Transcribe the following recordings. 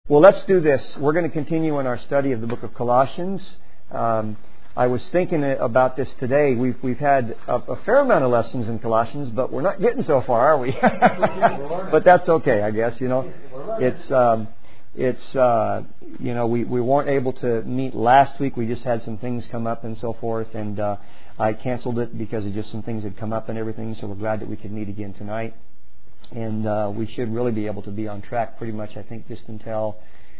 Well, let's do this. We're going to continue in our study of the book of Colossians. I was thinking about this today. We've had a fair amount of lessons in Colossians, but we're not getting so far, are we? But that's okay, I guess. We weren't able to meet last week. We just had some things come up and so forth, and I canceled it because of just some things had come up and everything. So we're glad that we could meet again tonight. And we should really be able to be on track pretty much, I think, just until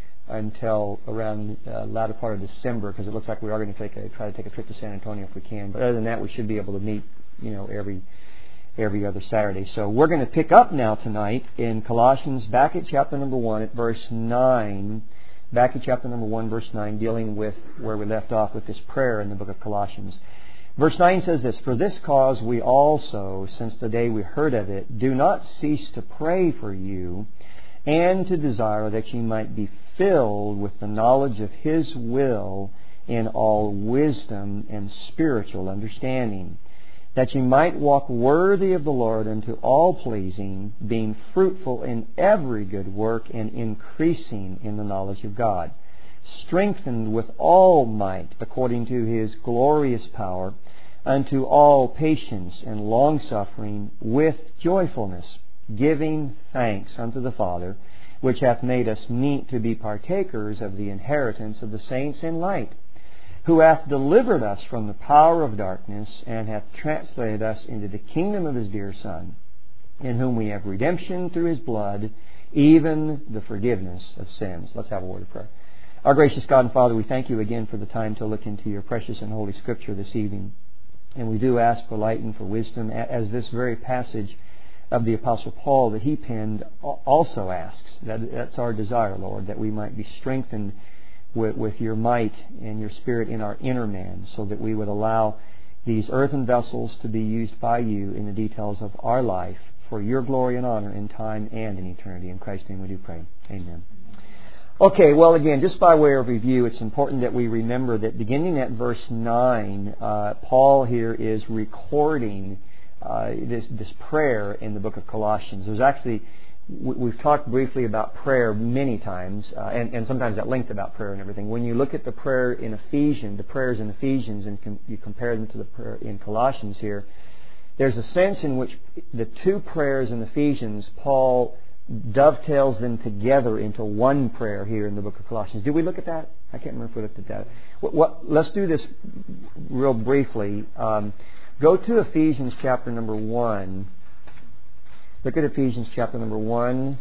around the latter part of December, because it looks like we are going to try to take a trip to San Antonio if we can. But other than that, we should be able to meet, every other Saturday. So we're going to pick up now tonight in Colossians, back at chapter number 1 at verse 9. Back at chapter number 1, verse 9, dealing with where we left off with this prayer in the book of Colossians. Verse 9 says this, "For this cause we also, since the day we heard of it, do not cease to pray for you, and to desire that you might be filled with the knowledge of His will in all wisdom and spiritual understanding, that you might walk worthy of the Lord unto all pleasing, being fruitful in every good work and increasing in the knowledge of God, strengthened with all might according to His glorious power, unto all patience and longsuffering with joyfulness, giving thanks unto the Father, which hath made us meet to be partakers of the inheritance of the saints in light, who hath delivered us from the power of darkness, and hath translated us into the kingdom of His dear Son, in whom we have redemption through His blood, even the forgiveness of sins." Let's have a word of prayer. Our gracious God and Father, we thank You again for the time to look into Your precious and holy Scripture this evening. And we do ask for light and for wisdom, as this very passage of the Apostle Paul that he penned also asks. That's our desire, Lord, that we might be strengthened with Your might and Your Spirit in our inner man, so that we would allow these earthen vessels to be used by You in the details of our life for Your glory and honor in time and in eternity. In Christ's name we do pray. Amen. Okay, well, again, just by way of review, it's important that we remember that beginning at verse 9, Paul here is recording this prayer in the book of Colossians. There's actually, we've talked briefly about prayer many times, and sometimes at length about prayer and everything. When you look at the prayer in Ephesians, the prayers in Ephesians, and you compare them to the prayer in Colossians here, there's a sense in which the two prayers in Ephesians, Paul dovetails them together into one prayer here in the book of Colossians. Did we look at that? I can't remember if we looked at that. Let's do this real briefly. Go to Ephesians chapter number 1. Look at Ephesians chapter number 1.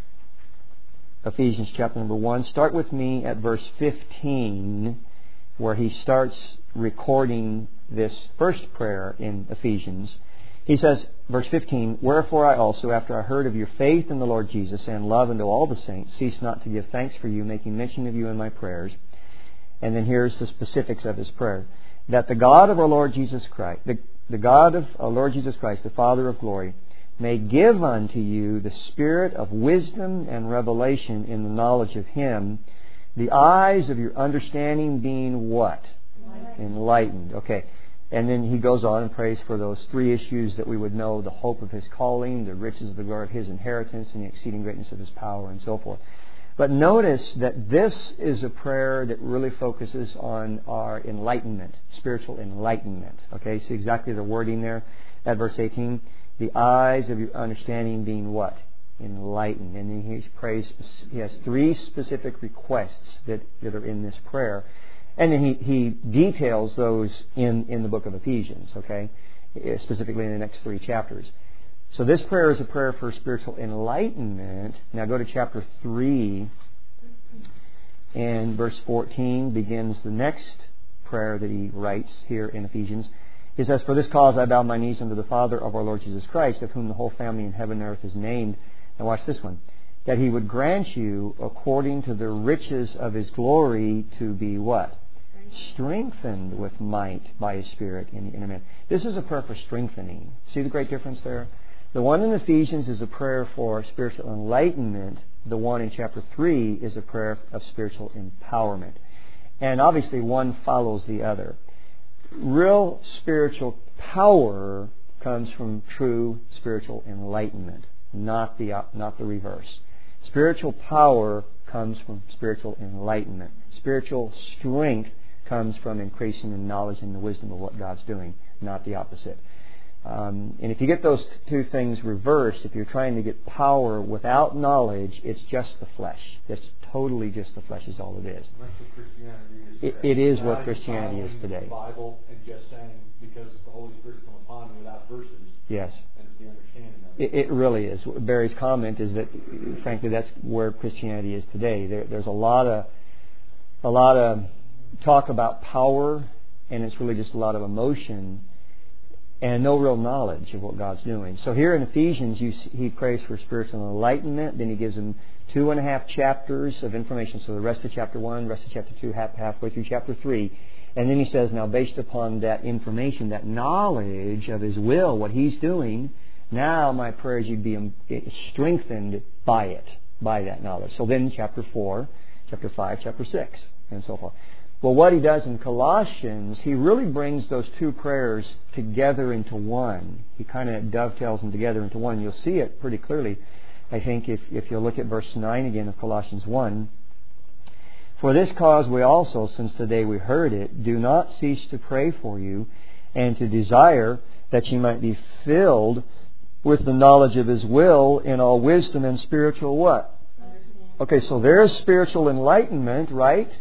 Ephesians chapter number 1. Start with me at verse 15, where he starts recording this first prayer in Ephesians. He says, verse 15, "Wherefore I also, after I heard of your faith in the Lord Jesus and love unto all the saints, cease not to give thanks for you, making mention of you in my prayers." And then here's the specifics of his prayer. "That the God of our Lord Jesus Christ, the God of our Lord Jesus Christ, the Father of glory, may give unto you the spirit of wisdom and revelation in the knowledge of Him, the eyes of your understanding being" what? Enlightened. Okay. And then he goes on and prays for those three issues that we would know: the hope of His calling, the riches of the glory of His inheritance, and the exceeding greatness of His power, and so forth. But notice that this is a prayer that really focuses on our enlightenment, spiritual enlightenment. Okay, see exactly the wording there at verse 18. The eyes of your understanding being what? Enlightened. And then he prays, he has three specific requests that are in this prayer. And then he details those in the book of Ephesians, okay, specifically in the next three chapters. So this prayer is a prayer for spiritual enlightenment. Now go to chapter 3, and verse 14 begins the next prayer that he writes here in Ephesians. He says, "For this cause I bow my knees unto the Father of our Lord Jesus Christ, of whom the whole family in heaven and earth is named." Now watch this one. "That He would grant you, according to the riches of His glory, to be" what? Strengthened with might by His Spirit in the inner man. This is a prayer for strengthening. See the great difference there? The one in Ephesians is a prayer for spiritual enlightenment. The one in chapter 3 is a prayer of spiritual empowerment. And obviously one follows the other. Real spiritual power comes from true spiritual enlightenment, not the reverse. Spiritual power comes from spiritual enlightenment. Spiritual strength comes from increasing in knowledge and the wisdom of what God's doing, not the opposite. And if you get those two things reversed, if you're trying to get power without knowledge, it's just the flesh. It's totally just the flesh is all it is. That's what Christianity is. It is what Christianity is today. The Bible and just saying because the Holy Spirit's come upon me without verses. Yes. And it's the understanding of it. It really is. Barry's comment is that, frankly, that's where Christianity is today. There's a lot of talk about power, and it's really just a lot of emotion and no real knowledge of what God's doing. So here in Ephesians, he prays for spiritual enlightenment. Then he gives them 2.5 chapters of information. So the rest of chapter 1, rest of chapter 2, halfway through chapter 3. And then he says, now based upon that information, that knowledge of His will, what He's doing, now my prayer is you'd be strengthened by it, by that knowledge. So then chapter 4, chapter 5, chapter 6, and so forth. Well, what he does in Colossians, he really brings those two prayers together into one. He kind of dovetails them together into one. You'll see it pretty clearly, I think, if you look at verse 9 again of Colossians 1. For this cause we also, since the day we heard it, do not cease to pray for you and to desire that you might be filled with the knowledge of His will in all wisdom and spiritual what? Okay, so there's spiritual enlightenment, right?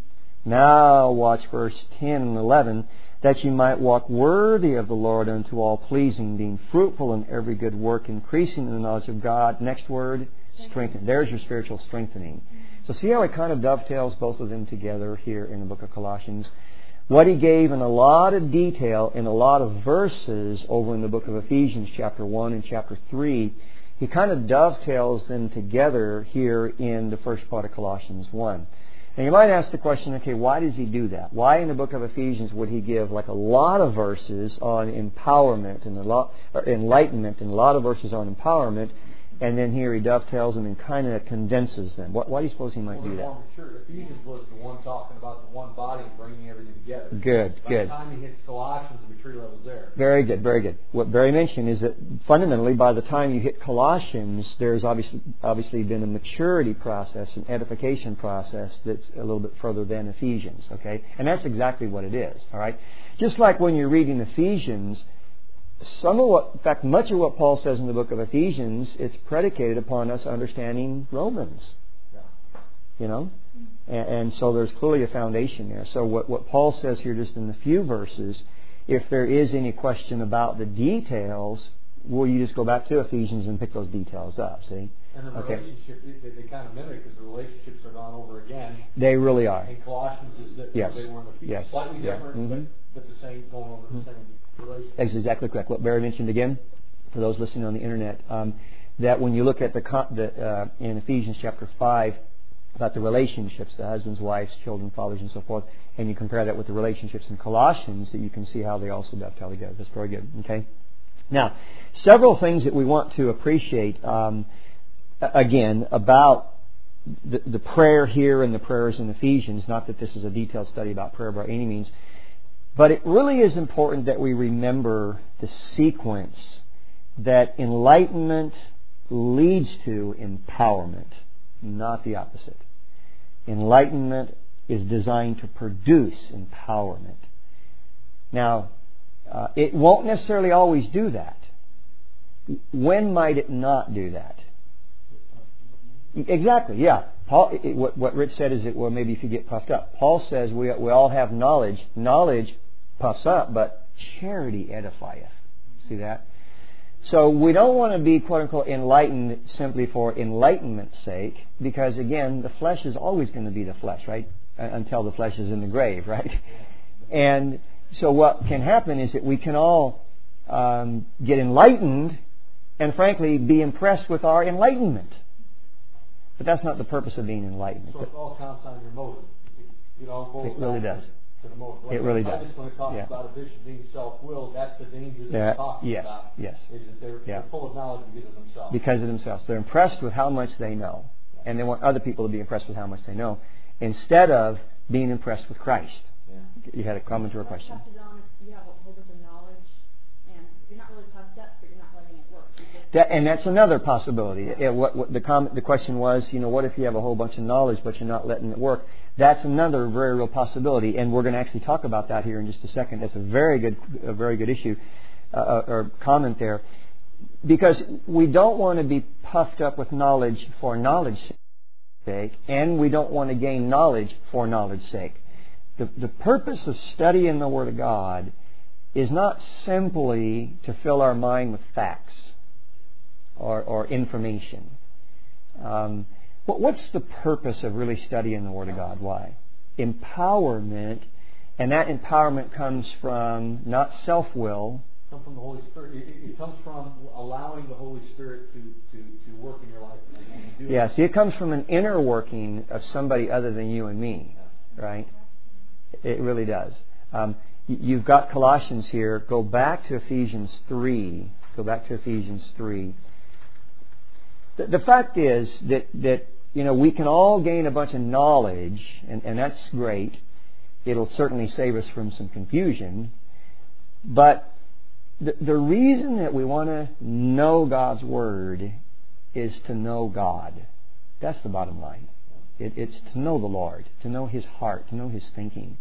Now watch verse 10 and 11, that you might walk worthy of the Lord unto all pleasing, being fruitful in every good work, increasing in the knowledge of God. Next word, strengthen. There's your spiritual strengthening. So see how it kind of dovetails both of them together here in the book of Colossians. What he gave in a lot of detail in a lot of verses over in the book of Ephesians chapter 1 and chapter 3, he kind of dovetails them together here in the first part of Colossians 1. Now you might ask the question, okay, why does he do that? Why in the book of Ephesians would he give like a lot of verses on empowerment and enlightenment and a lot of verses on empowerment, and then here he dovetails them and kind of condenses them? Why do you suppose he might do that? Sure, Ephesians was the one talking about the one body and bringing everything together. Good. By the time he hits Colossians, the maturity level's there. Very good. What Barry mentioned is that fundamentally, by the time you hit Colossians, there's obviously been a maturity process, an edification process that's a little bit further than Ephesians. Okay, and that's exactly what it is. All right, just like when you're reading Ephesians, much of what Paul says in the book of Ephesians, it's predicated upon us understanding Romans. You know? And so there's clearly a foundation there. So what Paul says here just in a few verses, if there is any question about the details, well, you just go back to Ephesians and pick those details up, see? And the relationship, they kind of mimic because the relationships are gone over again. They really are. And Colossians is that yes. they were in Ephesians. Yes. Slightly different, Mm-hmm. but the same, going over the same relationship. That's exactly correct. What Barry mentioned again, for those listening on the internet, that when you look at in Ephesians chapter 5, about the relationships, the husbands, wives, children, fathers, and so forth, and you compare that with the relationships in Colossians, that you can see how they also dovetail together. That's very good. Okay. Now, several things that we want to appreciate, again, about the prayer here and the prayers in Ephesians. Not that this is a detailed study about prayer by any means, but it really is important that we remember the sequence that enlightenment leads to empowerment, not the opposite. Enlightenment is designed to produce empowerment. Now, it won't necessarily always do that. When might it not do that? Exactly, yeah. Paul, what Rich said is that, well, maybe if you get puffed up. Paul says we all have knowledge. Knowledge puffs up, but charity edifieth. See that? So we don't want to be, quote unquote, enlightened simply for enlightenment's sake, because again, the flesh is always going to be the flesh, right? Until the flesh is in the grave, right? And so what can happen is that we can all get enlightened and frankly be impressed with our enlightenment. But that's not the purpose of being enlightened. So it all counts on your motive. It really does. It really does. When it talks about a bishop being self-willed, that's the danger that they're talking about. Yes. Is that they're full of knowledge because of themselves. Because of themselves. They're impressed with how much they know. And they want other people to be impressed with how much they know, instead of being impressed with Christ. Yeah. You had a comment or a question? You have a whole bunch of knowledge, and you're not really puffed up, but you're not letting it work. And that's another possibility. The question was, what if you have a whole bunch of knowledge but you're not letting it work? That's another very real possibility, and we're going to actually talk about that here in just a second. That's a very good issue or comment there, because we don't want to be puffed up with knowledge for knowledge's sake, and we don't want to gain knowledge for knowledge's sake. The purpose of studying the Word of God is not simply to fill our mind with facts or information. But what's the purpose of really studying the Word of God? Why? Empowerment, and that empowerment comes from not self-will. It comes from the Holy Spirit. It comes from allowing the Holy Spirit to work in your life. Yeah, see, it comes from an inner working of somebody other than you and me, right? It really does. You've got Colossians here. Go back to Ephesians 3. Go back to Ephesians 3. The fact is that we can all gain a bunch of knowledge, and that's great. It'll certainly save us from some confusion. But the reason that we want to know God's Word is to know God. That's the bottom line. It's to know the Lord, to know His heart, to know His thinking.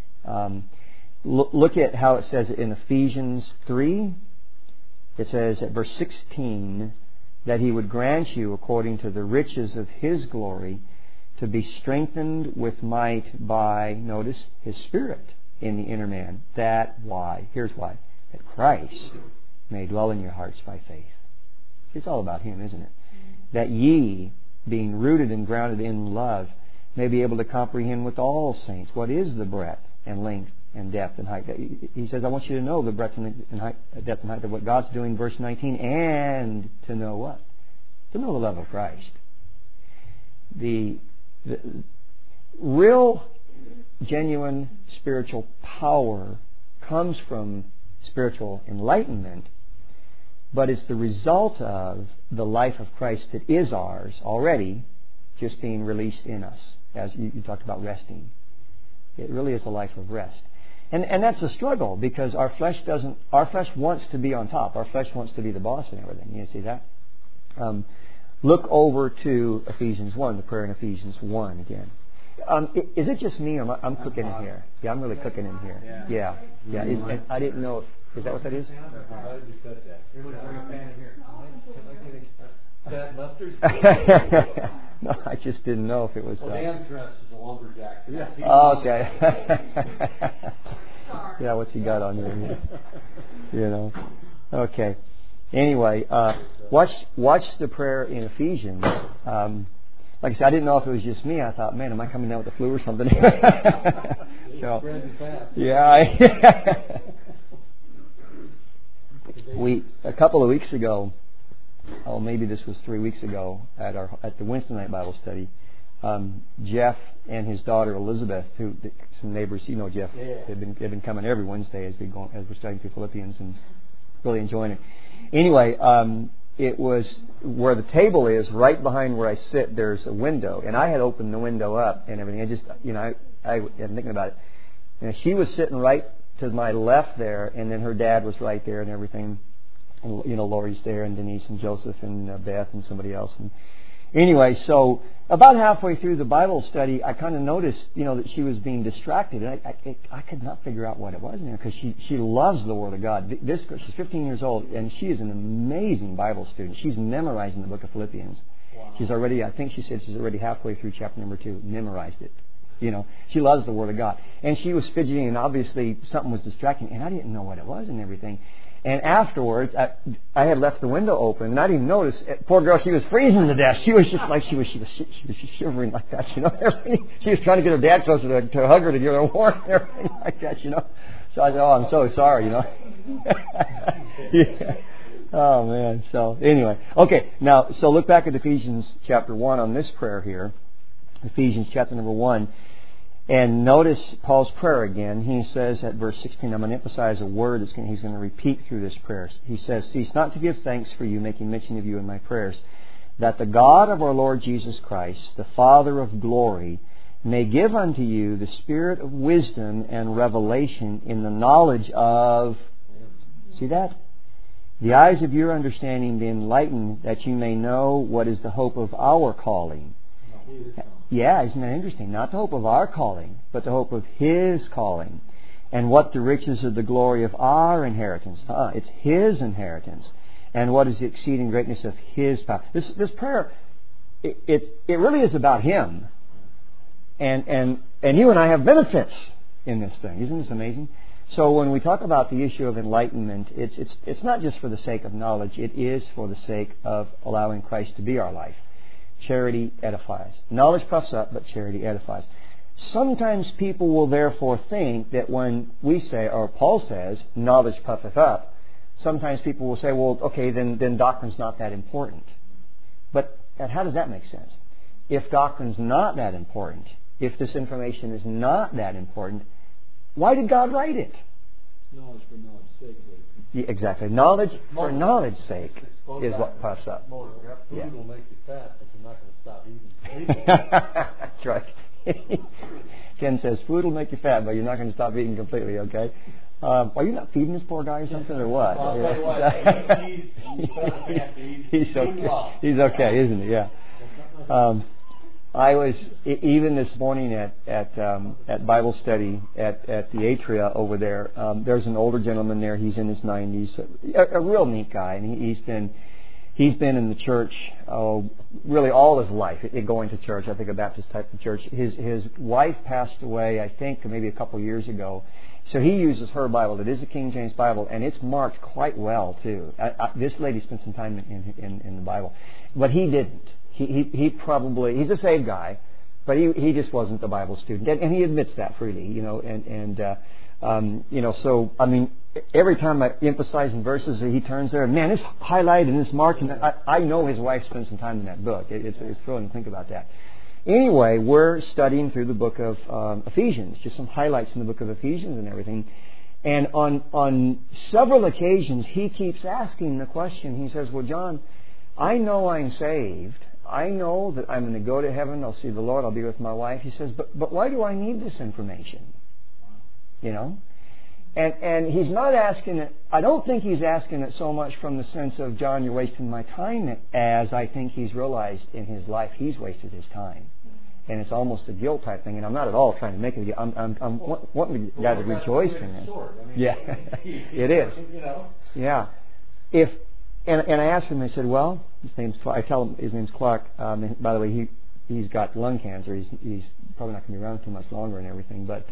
Look at how it says in Ephesians 3. It says at verse 16, that He would grant you, according to the riches of His glory, to be strengthened with might by, notice, His Spirit in the inner man. That why? Here's why. That Christ may dwell in your hearts by faith. It's all about Him, isn't it? That ye, being rooted and grounded in love, may be able to comprehend with all saints what is the breadth and length and depth and height. He says, I want you to know the breadth and height, depth and height of what God's doing, verse 19, and to know what? To know the love of Christ. The real, genuine spiritual power comes from spiritual enlightenment, but it's the result of the life of Christ that is ours already, just being released in us, as you talked about resting. It really is a life of rest. And that's a struggle, because our flesh wants to be on top. Our flesh wants to be the boss and everything. You see that? Look over to Ephesians 1, the prayer in Ephesians 1 again. Is it just me, or I'm cooking in here? Yeah, I'm really cooking in here. Yeah. I didn't know. Is that what that is? No, I just didn't know if it was. Well, Dan's dress is a lumberjack. Okay. Yeah, what's he got on here? Okay. Anyway, watch the prayer in Ephesians. Like I said, I didn't know if it was just me. I thought, man, am I coming down with the flu or something? So, yeah. A couple of weeks ago, maybe this was 3 weeks ago, at the Wednesday night Bible study, Jeff and his daughter Elizabeth, who some neighbors, Jeff, they've been coming every Wednesday as we're studying through Philippians and really enjoying it. Anyway, it was where the table is, right behind where I sit. There's a window, and I had opened the window up and everything. I just, I am thinking about it. And she was sitting right to my left there, and then her dad was right there and everything. And Lori's there, and Denise and Joseph and Beth and somebody else. And anyway, so about halfway through the Bible study, I kind of noticed, that she was being distracted, and I could not figure out what it was in there, because she loves the Word of God. She's 15 years old, and she is an amazing Bible student. She's memorizing the book of Philippians. Wow. She's already halfway through chapter number 2, memorized it. She loves the Word of God, and she was fidgeting, and obviously something was distracting, and I didn't know what it was and everything. And afterwards, I had left the window open, and I didn't even notice. Poor girl, she was freezing to death. She was just like she was shivering like that, She was trying to get her dad closer to hug her to get her warm and everything like that, So I said, "Oh, I'm so sorry, Yeah. Oh man. So anyway, okay. Now, so look back at Ephesians chapter 1 on this prayer here, Ephesians chapter number 1. And notice Paul's prayer again. He says at verse 16, I'm going to emphasize a word he's going to repeat through this prayer. He says, cease not to give thanks for you, making mention of you in my prayers, that the God of our Lord Jesus Christ, the Father of glory, may give unto you the spirit of wisdom and revelation in the knowledge of, see that? The eyes of your understanding be enlightened, that you may know what is the hope of our calling. Yeah, isn't that interesting? Not the hope of our calling, but the hope of His calling. And what the riches of the glory of our inheritance. It's His inheritance. And what is the exceeding greatness of His power. This prayer, it really is about Him. And you and I have benefits in this thing. Isn't this amazing? So when we talk about the issue of enlightenment, it's not just for the sake of knowledge. It is for the sake of allowing Christ to be our life. Charity edifies. Knowledge puffs up, but charity edifies. Sometimes people will therefore think that when we say, or Paul says, knowledge puffeth up, sometimes people will say, well, okay, then doctrine's not that important. But how does that make sense? If doctrine's not that important, if this information is not that important, why did God write it? Knowledge for knowledge's sake. Yeah, exactly. Knowledge for knowledge's sake is what puffs up. Food will make you fat, but you're not going to stop eating. That's right. Ken says, food will make you fat, but you're not going to stop eating completely, okay? Are you not feeding this poor guy or something, or what? Well, I'll tell you what, he's okay, isn't he? Yeah. I was even this morning at Bible study at the Atria over there. There's an older gentleman there. He's in his 90s, a real neat guy, and he's been in the church really all his life, going to church. I think a Baptist type of church. His wife passed away, I think, maybe a couple years ago. So he uses her Bible. It is a King James Bible, and it's marked quite well too. This lady spent some time in the Bible, but he didn't. He probably, he's a saved guy, but he just wasn't the Bible student, and he admits that freely, you know. So I mean, every time I emphasize in verses, he turns there, and man, it's highlighted and it's marked. And I know his wife spent some time in that book. It's thrilling to think about that. Anyway, we're studying through the book of Ephesians, just some highlights in the book of Ephesians and everything. And on several occasions, he keeps asking the question. He says, "Well, John, I know I'm saved. I know that I'm going to go to heaven. I'll see the Lord. I'll be with my wife." He says, "But why do I need this information?" You know, and he's not asking it. I don't think he's asking it so much from the sense of, "John, you're wasting my time," as I think he's realized in his life he's wasted his time, and it's almost a guilt type thing. And I'm not at all trying to make it. I'm wanting the guy to rejoice in this. Yeah, it is. Yeah, And I asked him, I said, well, his name's Clark. I tell him his name's Clark. By the way, he's got lung cancer. He's probably not going to be around too much longer and everything. But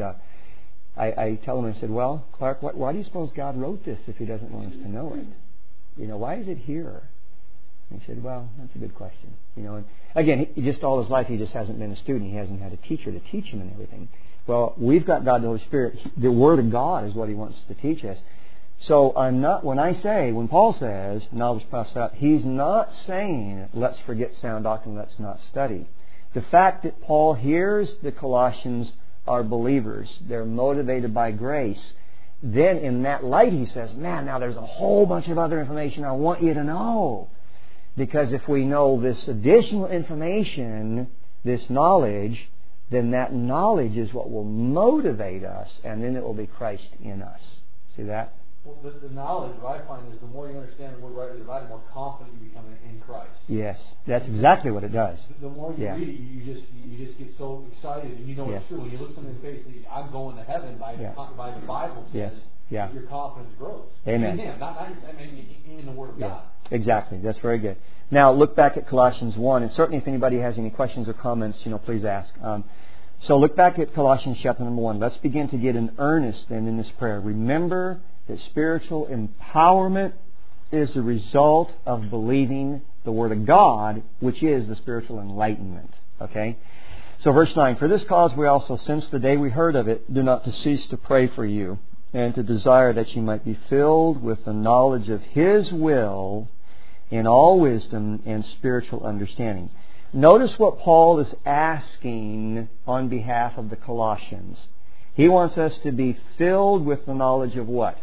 I tell him, I said, well, Clark, why do you suppose God wrote this if He doesn't want us to know it? You know, why is it here? And he said, well, that's a good question. You know, and again, just all his life, he just hasn't been a student. He hasn't had a teacher to teach him and everything. Well, we've got God the Holy Spirit. The Word of God is what He wants to teach us. So when Paul says knowledge puffs up, he's not saying let's forget sound doctrine, let's not study. The fact that Paul hears the Colossians are believers, they're motivated by grace, then in that light he says, man, now there's a whole bunch of other information I want you to know. Because if we know this additional information, this knowledge, then that knowledge is what will motivate us, and then it will be Christ in us. See that? Well, the knowledge, what I find, is the more you understand the word rightly divided, the more confident you become in Christ. Yes, that's exactly what it does. The more you read it, you just get so excited, and you know it's true. When you look something in the face, I'm going to heaven by the Bible says, your confidence grows. Amen. In Him, not in the Word of God. Exactly. That's very good. Now look back at Colossians 1, and certainly if anybody has any questions or comments, please ask. So look back at Colossians chapter number 1. Let's begin to get in earnest then in this prayer. Remember that spiritual empowerment is the result of believing the Word of God, which is the spiritual enlightenment. Okay? So verse 9, for this cause we also, since the day we heard of it, do not to cease to pray for you, and to desire that you might be filled with the knowledge of His will in all wisdom and spiritual understanding. Notice what Paul is asking on behalf of the Colossians. He wants us to be filled with the knowledge of what?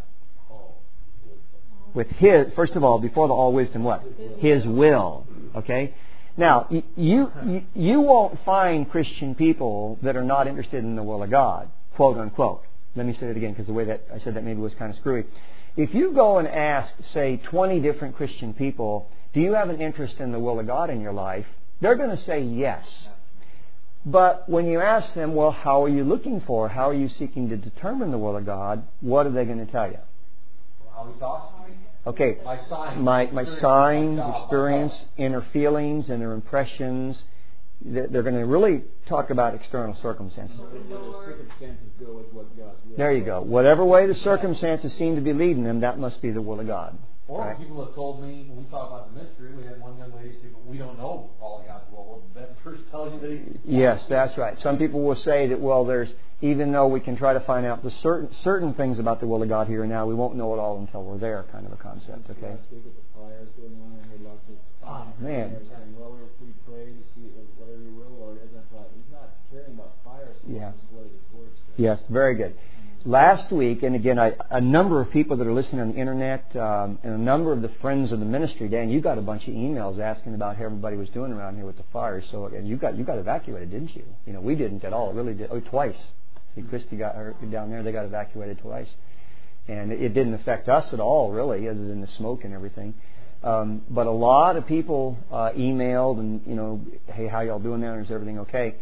With His, first of all, before the all wisdom, what? His will. Okay? Now, you won't find Christian people that are not interested in the will of God, quote unquote. let me say it again, because the way that I said that maybe was kind of screwy. If you go and ask, say, 20 different Christian people, do you have an interest in the will of God in your life? They're going to say yes. But when you ask them, well, how are you looking for? How are you seeking to determine the will of God? What are they going to tell you? How He talks to me. Okay. My signs, experience, inner feelings, inner impressions. They're going to really talk about external circumstances. Circumstances go with what God's will. There you go. Whatever way the circumstances seem to be leading them, that must be the will of God. Or right? People have told me, when we talk about the mystery, we had one young lady say, but we don't know all of God's will. Well, that verse tells you that He... Yes, that's right. Some people will say that, well, even though we can try to find out the certain things about the will of God here and now, we won't know it all until we're there, kind of a concept, okay? Last week with the fires going on, I heard lots of saying, well, we pray to see whatever you will, Lord. And I thought, He's not caring about fire so much as what His Word says. Yes, very good. Last week, and again, a number of people that are listening on the internet, and a number of the friends of the ministry, Dan, you got a bunch of emails asking about how everybody was doing around here with the fires. So, and you got evacuated, didn't you? You know, we didn't at all. It really did. Oh, twice. See, Christy got her down there. They got evacuated twice, and it didn't affect us at all, really, other than the smoke and everything. But a lot of people emailed and, you know, hey, how y'all doing there? Is everything okay?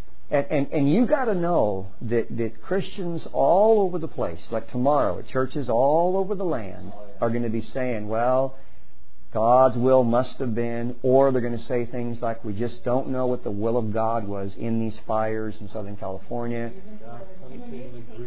And you got to know that Christians all over the place, like tomorrow, at churches all over the land, are going to be saying, well, God's will must have been, or they're going to say things like, we just don't know what the will of God was in these fires in Southern California. In the newspaper,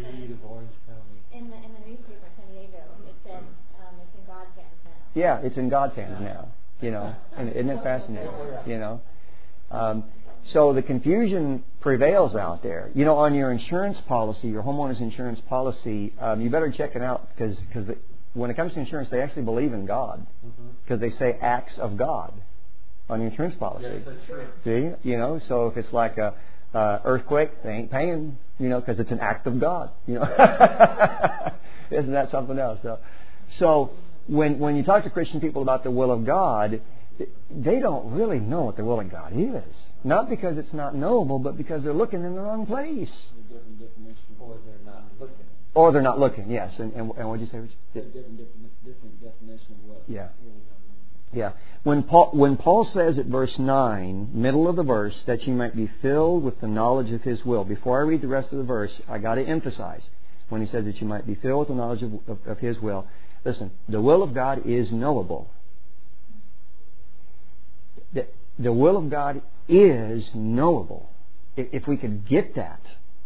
San Diego, it said it's in God's hands now. Yeah, it's in God's hands now. You know, and isn't it fascinating? You know. So the confusion prevails out there. You know, on your insurance policy, your homeowner's insurance policy, you better check it out because when it comes to insurance, they actually believe in God because they say acts of God on your insurance policy. Yes, that's true. See, you know, so if it's like a earthquake, they ain't paying, you know, because it's an act of God. You know, isn't that something else? So when you talk to Christian people about the will of God, they don't really know what the will of God is. Not because it's not knowable, but because they're looking in the wrong place. Or they're not looking, yes. And what did you say, Rich? Different definition of what. Yeah. Yeah. When Paul says at verse 9, middle of the verse, that you might be filled with the knowledge of His will. Before I read the rest of the verse, I got to emphasize when he says that you might be filled with the knowledge of His will. Listen, the will of God is knowable. The will of God is knowable, if we could get that.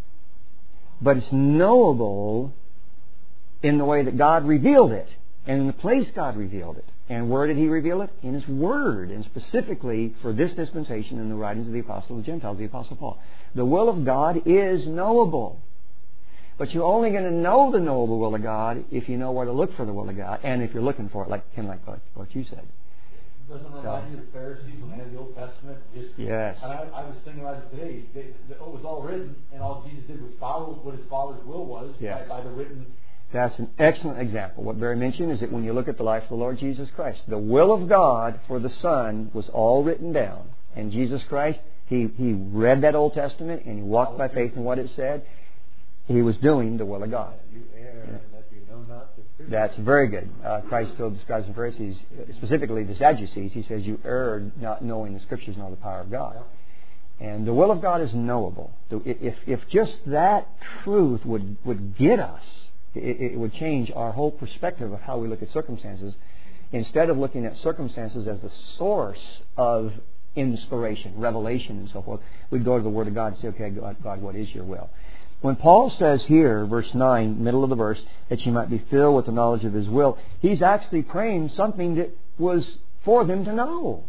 But it's knowable in the way that God revealed it, and in the place God revealed it. And where did He reveal it? In His Word, and specifically for this dispensation in the writings of the Apostle of the Gentiles, the Apostle Paul. The will of God is knowable. But you're only going to know the knowable will of God if you know where to look for the will of God, and if you're looking for it, like what you said. Doesn't remind you of the Pharisees when they had the Old Testament? Yes. And I was thinking about it today. It was all written, and all Jesus did was follow what His Father's will was by the written. That's an excellent example. What Barry mentioned is that when you look at the life of the Lord Jesus Christ, the will of God for the Son was all written down. And Jesus Christ, He read that Old Testament and He walked by faith in what it said. He was doing the will of God. You err in that you know not the truth. That's very good. Christ still describes the Pharisees, specifically the Sadducees. He says, you err not knowing the Scriptures nor the power of God. And the will of God is knowable. If just that truth would get us, it would change our whole perspective of how we look at circumstances. Instead of looking at circumstances as the source of inspiration, revelation, and so forth, we'd go to the Word of God and say, okay, God, what is your will? When Paul says here, verse 9, middle of the verse, that you might be filled with the knowledge of His will, he's actually praying something that was for them to know.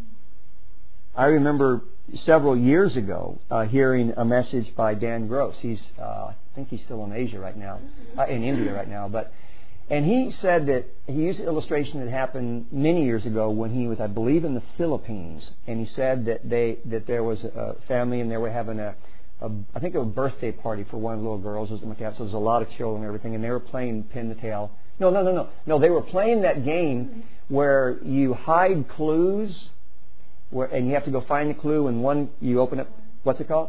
I remember several years ago hearing a message by Dan Gross. I think he's still in Asia right now, in India right now. And he said that he used an illustration that happened many years ago when he was, I believe, in the Philippines. And he said that there was a family and they were having I think a birthday party for one of the little girls or something like that. So there was a lot of children and everything, and they were playing pin the tail. No. They were playing that game where you hide clues, and you have to go find the clue, and one you open up. What's it called?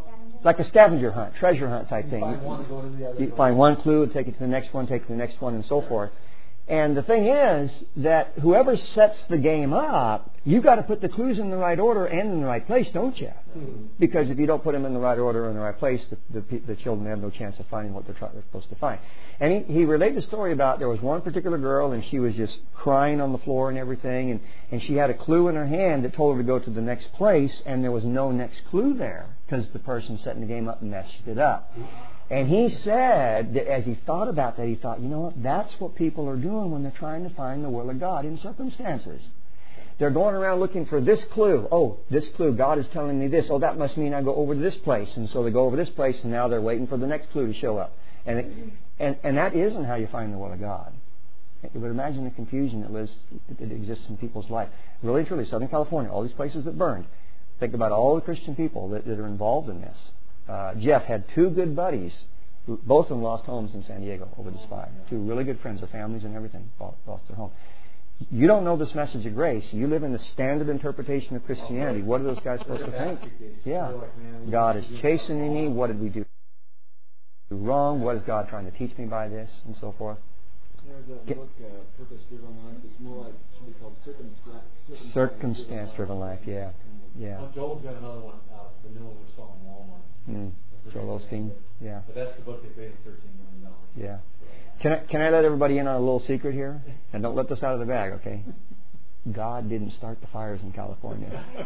Like a scavenger hunt, treasure hunt type thing. You find one clue, take it to the next one, take it to the next one, and so forth. And the thing is that whoever sets the game up, you've got to put the clues in the right order and in the right place, don't you? Because if you don't put them in the right order or in the right place, the children have no chance of finding what they're supposed to find. And he related a story about there was one particular girl, and she was just crying on the floor and everything, and she had a clue in her hand that told her to go to the next place, and there was no next clue there because the person setting the game up messed it up. And he said that as he thought about that, he thought, you know what, that's what people are doing when they're trying to find the will of God in circumstances. They're going around looking for this clue. Oh, this clue, God is telling me this. Oh, that must mean I go over to this place. And so they go over this place, and now they're waiting for the next clue to show up. And that isn't how you find the will of God. You would imagine the confusion that exists in people's life. Really and truly, Southern California, all these places that burned. Think about all the Christian people that are involved in this. Jeff had two good buddies. Both of them lost homes in San Diego over this fire. Two really good friends, their families and everything lost their home. You don't know this message of grace. You live in the standard interpretation of Christianity. What are those guys supposed to think? Yeah. God is chastening me. What did we do wrong? What is God trying to teach me by this? And so forth. There's a book, Purpose-Driven Life. It's more like, should be called Circumstance-Driven Life. Yeah. Well, Joel's got another one out. The new one was sold in Walmart. Joel Osteen. Yeah. But that's the book they paid him $13 million. Yeah. Can I let everybody in on a little secret here? And don't let this out of the bag, okay? God didn't start the fires in California.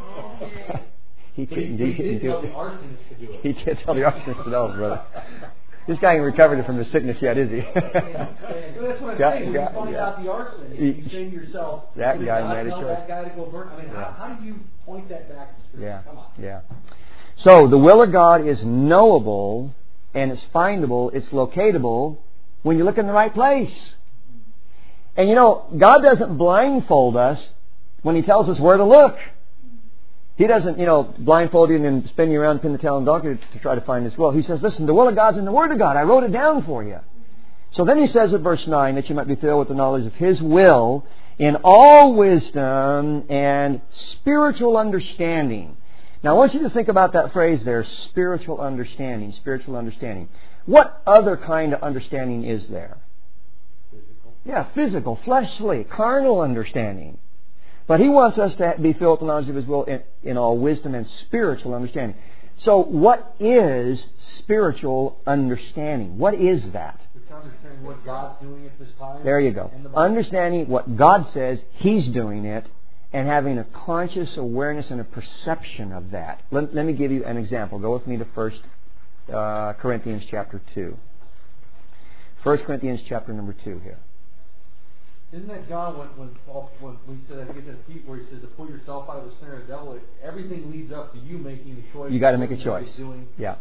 He did tell the arsonists to do it. He did tell the arsonists to know, brother. This guy ain't recovered from his sickness yet, is he? Well, that's what I'm saying. When you find out the arson, you say to yourself, that guy made a choice. That guy to go burn. I mean, how do you point that back to Scripture? Come on. Yeah. So the will of God is knowable, and it's findable, it's locatable when you look in the right place. And you know, God doesn't blindfold us when He tells us where to look. He doesn't, blindfold you and then spin you around, pin the tail on the donkey to try to find His will. He says, listen, the will of God's in the Word of God. I wrote it down for you. So then He says at verse 9 that you might be filled with the knowledge of His will in all wisdom and spiritual understanding. Now I want you to think about that phrase there, spiritual understanding, spiritual understanding. What other kind of understanding is there? Physical. Yeah, physical, fleshly, carnal understanding. But He wants us to be filled with the knowledge of His will in all wisdom and spiritual understanding. So what is spiritual understanding? What is that? It's understanding what God's doing at this time. There you go. Understanding what God says He's doing it, and having a conscious awareness and a perception of that. Let me give you an example. Go with me to 1 Corinthians chapter 2. 1 Corinthians chapter number 2 here. Isn't that John when we said that, get that feet where he says to pull yourself out of the snare of the devil? Everything leads up to you making the choice. You got to make a choice. Yeah.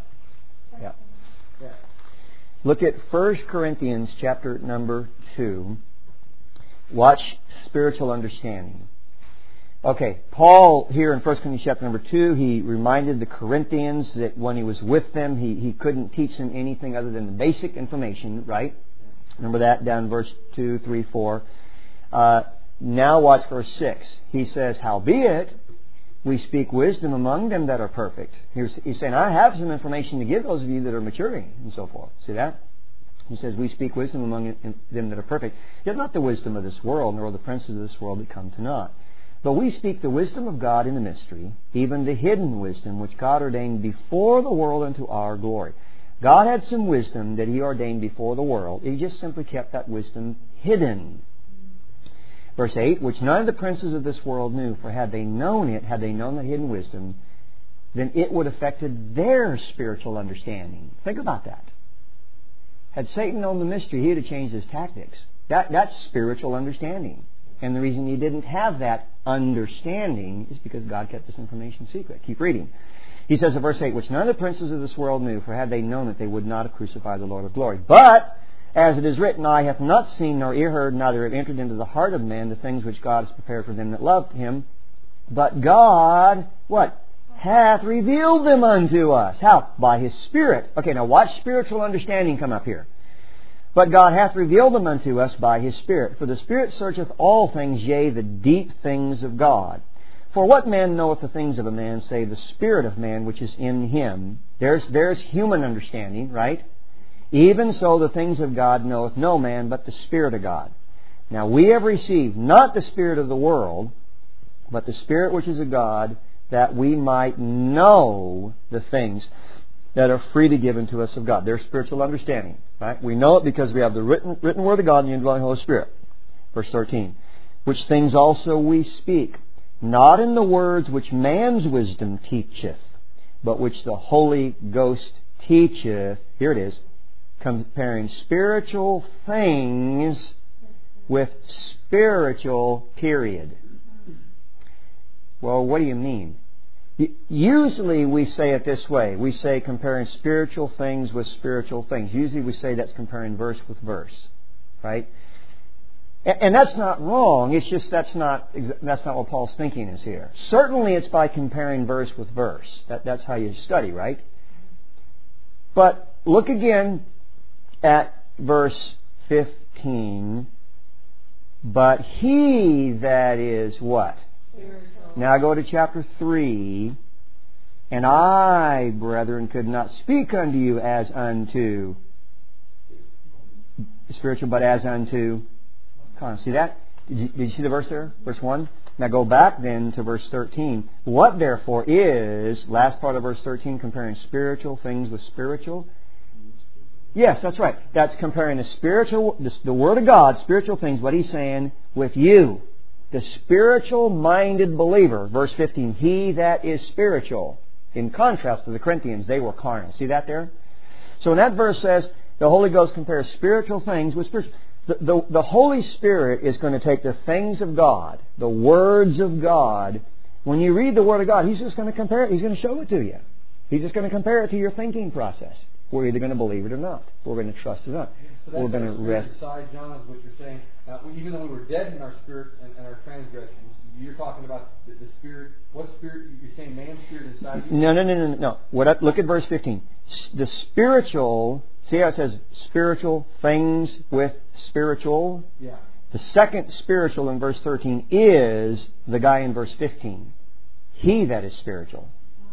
Look at 1 Corinthians chapter number 2. Watch spiritual understanding. Okay, Paul here in 1 Corinthians chapter number 2, he reminded the Corinthians that when he was with them, he couldn't teach them anything other than the basic information, right? Remember that down in verse 2, 3, 4. Now watch verse 6. He says, howbeit, we speak wisdom among them that are perfect. He's saying, I have some information to give those of you that are maturing, and so forth. See that? He says, we speak wisdom among them that are perfect. Yet not the wisdom of this world, nor the princes of this world that come to naught. But we speak the wisdom of God in the mystery, even the hidden wisdom which God ordained before the world unto our glory. God had some wisdom that He ordained before the world. He just simply kept that wisdom hidden. Verse 8, which none of the princes of this world knew, for had they known it, had they known that hidden wisdom, then it would have affected their spiritual understanding. Think about that. Had Satan known the mystery, he would have changed his tactics. That's spiritual understanding. And the reason he didn't have that understanding is because God kept this information secret. Keep reading. He says in verse 8, which none of the princes of this world knew, for had they known it, they would not have crucified the Lord of glory. But, as it is written, eye hath not seen, nor ear heard, neither have entered into the heart of man the things which God has prepared for them that loved Him. But God, what? Hath revealed them unto us. How? By His Spirit. Okay, now watch spiritual understanding come up here. But God hath revealed them unto us by His Spirit. For the Spirit searcheth all things, yea, the deep things of God. For what man knoweth the things of a man, save the spirit of man which is in him? There's human understanding, right? Even so the things of God knoweth no man, but the Spirit of God. Now we have received not the spirit of the world, but the Spirit which is of God, that we might know the things that are freely given to us of God. There's spiritual understanding, right? We know it because we have the written Word of God and the indwelling Holy Spirit. Verse 13. Which things also we speak, not in the words which man's wisdom teacheth, but which the Holy Ghost teacheth. Here it is. Comparing spiritual things with spiritual, period. Well, what do you mean? Usually we say it this way. We say comparing spiritual things with spiritual things. Usually we say that's comparing verse with verse. Right? And that's not wrong. It's just that's not what Paul's thinking is here. Certainly it's by comparing verse with verse. That's how you study, right? But look again at verse 15. But he that is what? Spiritual. Now go to chapter 3. And I, brethren, could not speak unto you as unto spiritual, but as unto carnal. See that? Did you see the verse there? Verse 1? Now go back then to verse 13. What therefore is, last part of verse 13, comparing spiritual things with spiritual? Yes, that's right. That's comparing the Word of God, spiritual things, what He's saying, with you. The spiritual-minded believer. Verse 15, he that is spiritual. In contrast to the Corinthians, they were carnal. See that there? So when that verse says, the Holy Ghost compares spiritual things with spiritual. The Holy Spirit is going to take the things of God, the words of God. When you read the Word of God, He's just going to compare it. He's going to show it to you. He's just going to compare it to your thinking process. We're either going to believe it or not. We're going to trust it or not. So we're going to rest. Side, John, is what you're saying. Even though we were dead in our spirit and our transgressions, you're talking about the spirit. What spirit? You're saying man's spirit inside you? No. Look at verse 15. The spiritual. See how it says spiritual things with spiritual? Yeah. The second spiritual in verse 13 is the guy in verse 15. He that is spiritual.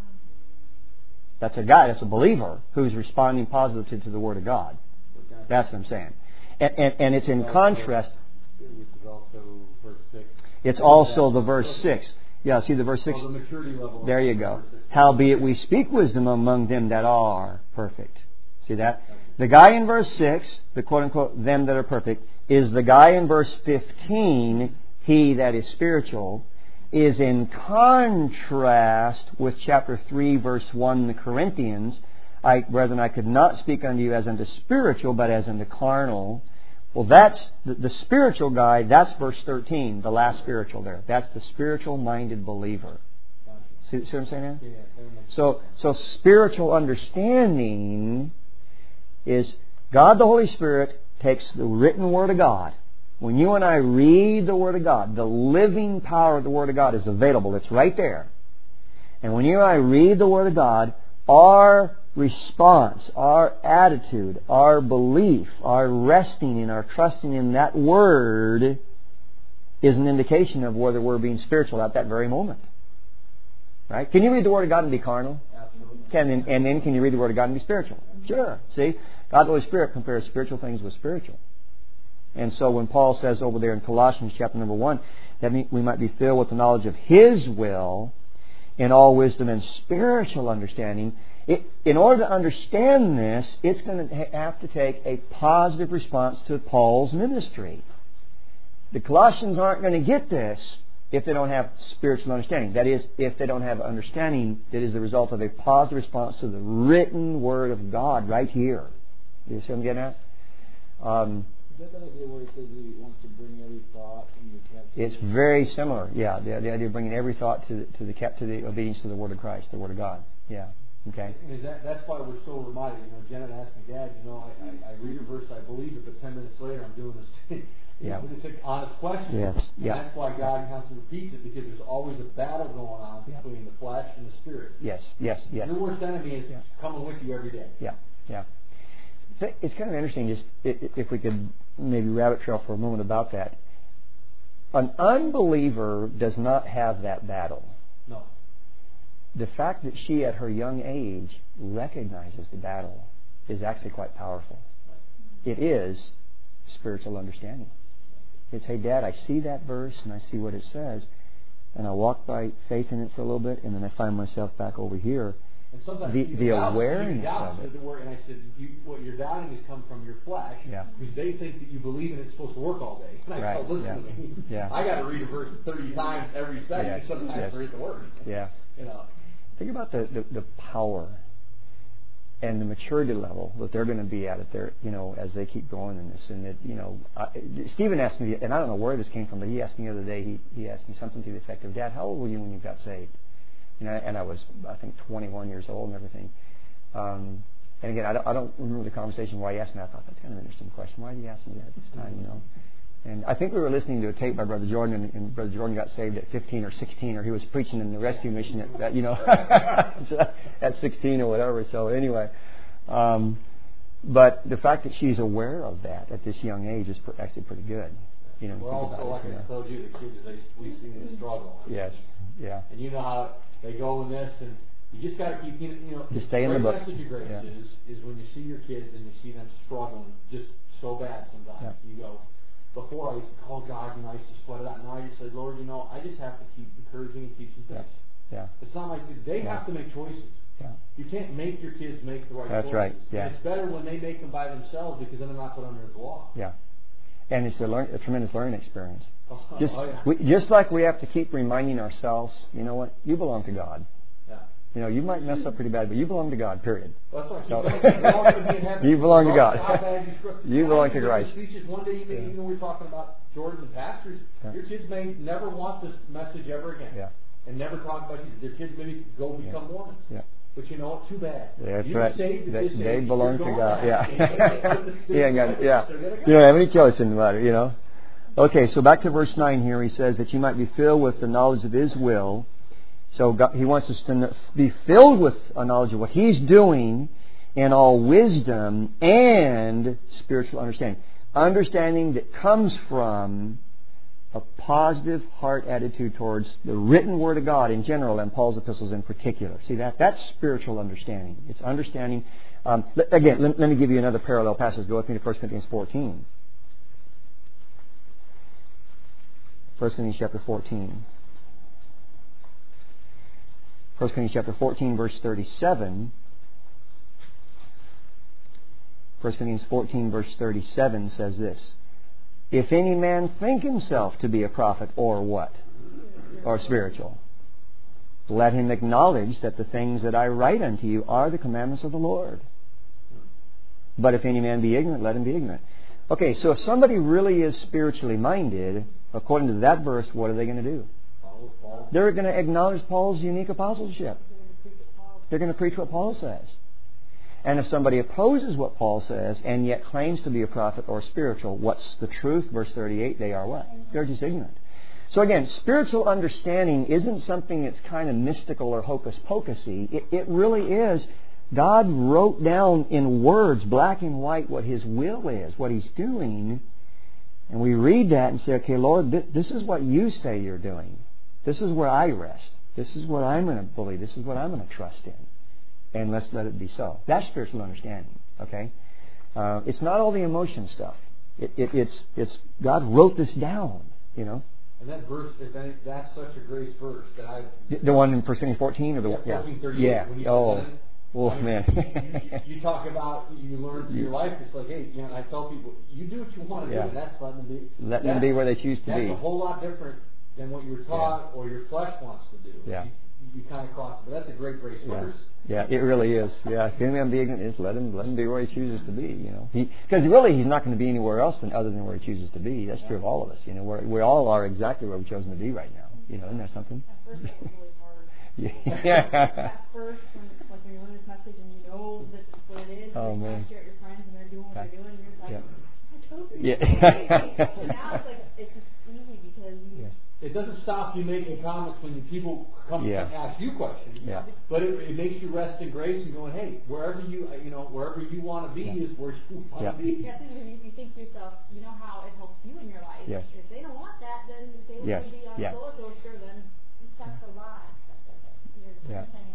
That's a guy, that's a believer who's responding positively to the Word of God. That's what I'm saying. And it's in contrast. Which is also verse 6. It's also the verse 6. Yeah, see the verse 6? The maturity level. There you go. Howbeit we speak wisdom among them that are perfect. See that? The guy in verse 6, the quote-unquote them that are perfect, is the guy in verse 15, he that is spiritual, is in contrast with chapter 3, verse 1, the Corinthians. Brethren, I could not speak unto you as unto spiritual, but as unto carnal. Well, that's the spiritual guy. That's verse 13, the last spiritual there. That's the spiritual-minded believer. See what I'm saying now? So spiritual understanding is God the Holy Spirit takes the written Word of God. When you and I read the Word of God, the living power of the Word of God is available. It's right there. And when you and I read the Word of God, our response, our attitude, our belief, our resting in, our trusting in that Word is an indication of whether we're being spiritual at that very moment. Right? Can you read the Word of God and be carnal? Absolutely. And then can you read the Word of God and be spiritual? Sure. See? God the Holy Spirit compares spiritual things with spiritual. And so when Paul says over there in Colossians chapter number 1, that we might be filled with the knowledge of His will in all wisdom and spiritual understanding, in order to understand this, it's going to have to take a positive response to Paul's ministry. The Colossians aren't going to get this if they don't have spiritual understanding. That is, if they don't have understanding that is the result of a positive response to the written Word of God right here. Do you see what I'm getting at? Is that the idea where he says he wants to bring every thought into captivity? It's very similar. Yeah, the idea of bringing every thought to the obedience to the Word of Christ, the Word of God. Yeah. Okay. That's why we're so reminded. Janet asked me, Dad, I read a verse, I believe it, but 10 minutes later I'm doing this. Yeah. It's an honest question. Yes. Yeah. And that's why God constantly repeats it, because there's always a battle going on between the flesh and the spirit. Yes. Your worst enemy is coming with you every day. Yeah. It's kind of interesting, just if we could maybe rabbit trail for a moment about that. An unbeliever does not have that battle. the fact that she, at her young age, recognizes the battle is actually quite powerful. It is spiritual understanding. It's, hey, Dad, I see that verse and I see what it says, and I walk by faith in it for a little bit, and then I find myself back over here. And sometimes the awareness of it. And I said, what you're doubting has come from your flesh, because they think that you believe and it's supposed to work all day. And I said, listen to me. Yeah. I got to read a verse 30 times every second. Sometimes to read the word. Yeah. You know. Think about the power and the maturity level that they're going to be at it there, as they keep going in this. And that, Stephen asked me, and I don't know where this came from, but he asked me the other day. He asked me something to the effect of, Dad, how old were you when you got saved? And I was, I think, 21 years old and everything. And again, I don't remember the conversation why he asked me. I thought, that's kind of an interesting question. Why did he ask me that at this time, And I think we were listening to a tape by Brother Jordan, and Brother Jordan got saved at 15 or 16, or he was preaching in the rescue mission at at 16 or whatever. So anyway, but the fact that she's aware of that at this young age is actually pretty good. We're also, like I told you, the kids, we see them struggle. Yes, yeah. And you know how they go in this, and you just got to keep, just stay in the book. The message of grace is when you see your kids and you see them struggling just so bad sometimes, you go, before I used to call God, I used to sweat it out. Now I just say, Lord, I just have to keep encouraging and teaching things. Yeah. It's not like they have to make choices. Yeah. You can't make your kids make the right choices. That's right. Yeah. And it's better when they make them by themselves, because then they're not put under the law. Yeah. And it's a tremendous learning experience. Just like we have to keep reminding ourselves, you know what, you belong to God. Yeah. You might mess up pretty bad, but you belong to God, period. Well, that's so, you belong to God. You belong to Christ. Speeches one day, we were talking about Jordan and pastors. Your kids may never want this message ever again. Yeah. And never talk about Jesus. Their kids maybe go become Mormons. Yeah. But you know what? Too bad. That's you right. They belong to God. Yeah. You don't have any choice in the matter, Okay, so back to verse 9 here. He says that you might be filled with the knowledge of His will. So God, He wants us to be filled with a knowledge of what He's doing in all wisdom and spiritual understanding. Understanding that comes from a positive heart attitude towards the written Word of God in general and Paul's epistles in particular. See, that's spiritual understanding. It's understanding. Again, let me give you another parallel passage. Go with me to 1 Corinthians 14. 1 Corinthians chapter 14. 1 Corinthians chapter 14, verse 37. 1 Corinthians 14, verse 37 says this. If any man think himself to be a prophet or what? Or spiritual. Let him acknowledge that the things that I write unto you are the commandments of the Lord. But if any man be ignorant, let him be ignorant. Okay, so if somebody really is spiritually minded, according to that verse, what are they going to do? They're going to acknowledge Paul's unique apostleship. They're going to preach what Paul says. And if somebody opposes what Paul says and yet claims to be a prophet or spiritual, what's the truth? Verse 38, they are what? They're just ignorant. So again, spiritual understanding isn't something that's kind of mystical or hocus-pocusy. It really is. God wrote down in words, black and white, what His will is, what He's doing. And we read that and say, okay, Lord, this is what You say You're doing. This is where I rest. This is what I'm going to believe. This is what I'm going to trust in. And let's let it be so. That's spiritual understanding. Okay, it's not all the emotion stuff. It's God wrote this down. And that verse, that's such a grace verse that I. The one in 1 Corinthians 14 or the 14:38. Yeah. When you man. you talk about you learn through your life. It's like, hey, I tell people, you do what you want to do, and that's letting them be. Letting them be where they choose to be. That's a whole lot different than what you were taught or your flesh wants to do. Yeah. You kind of cross it, but that's a great grace verse. Yeah, it really is. Yeah, if any man be ignorant, is let him be where he chooses to be. Because really he's not going to be anywhere else other than where he chooses to be. That's true of all of us. We all are exactly where we've chosen to be right now. Isn't that something? At first it's really hard. Yeah. At first, when you learn this message and you know that what it is, oh, and man. you share it with your friends and they're doing what they're doing, you're like, I told you. Yeah. So now it's like it's just easy because it doesn't stop you making comments when people come and ask you questions. Yeah. But it makes you rest in grace and going, hey, wherever you want to be is where you want to be. Yes, and if you think to yourself, you know how it helps you in your life. Yes. If they don't want that, then they will be on a roller coaster. Then that's a lot of it. You're understanding